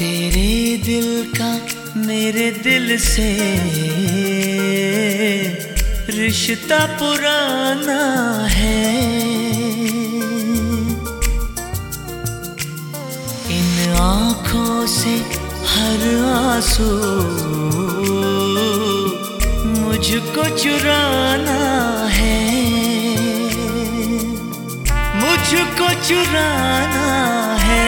तेरे दिल का मेरे दिल से रिश्ता पुराना है। इन आँखों से हर आंसू मुझको चुराना है, मुझको चुराना है,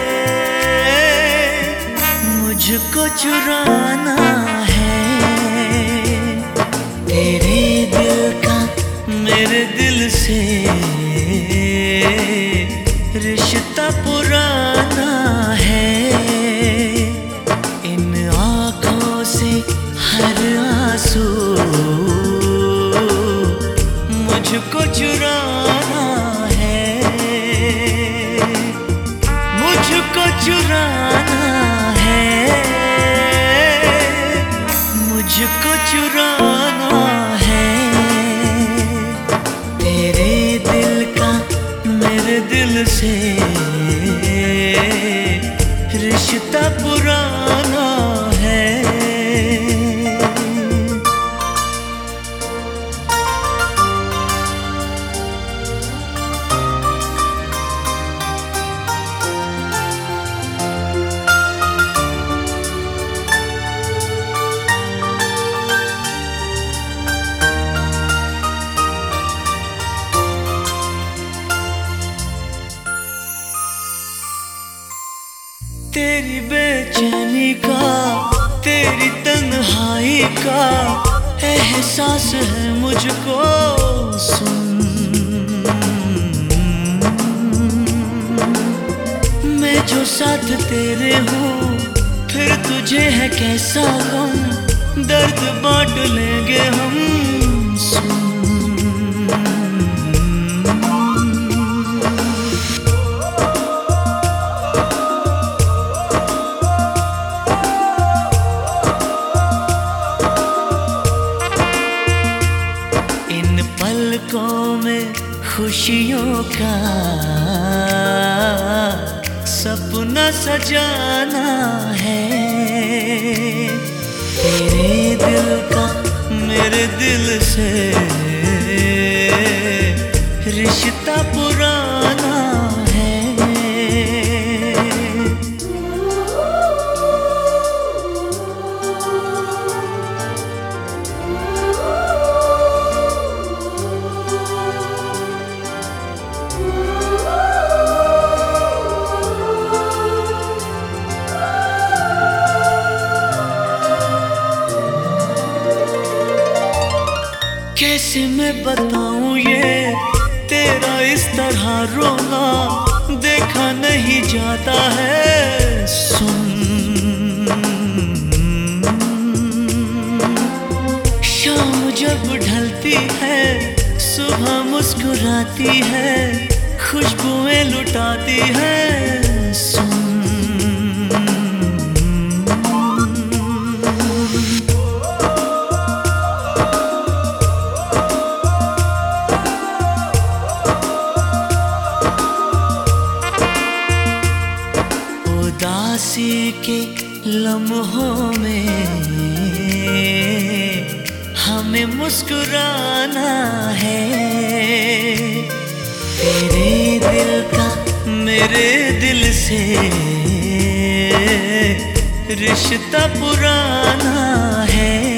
मुझको चुराना है। तेरे दिल का मेरे दिल से रिश्ता पुराना है। इन आँखों से हर आंसू मुझको चुराना है, मुझको चुराना है, मुझको चुराना है। तेरे दिल का मेरे दिल से रिश्ता पुराना है। तेरी बेचैनी का, तेरी तन्हाई का एहसास है मुझको। सुन, मैं जो साथ तेरे हूँ, फिर तुझे है कैसा गम, दर्द बांट लेंगे हम। सुन, पलकों में खुशियों का सपना सजाना है। तेरे दिल का मेरे दिल से रिश्ता पुराना है। कैसे मैं बताऊं ये तेरा इस तरह रोना, देखा नहीं जाता है। सुन, शाम जब ढलती है, सुबह मुस्कुराती है, खुशबुएं लुटाती है। सुन, उदासी के लम्हों में हमें मुस्कुराना है। तेरे दिल का मेरे दिल से रिश्ता पुराना है।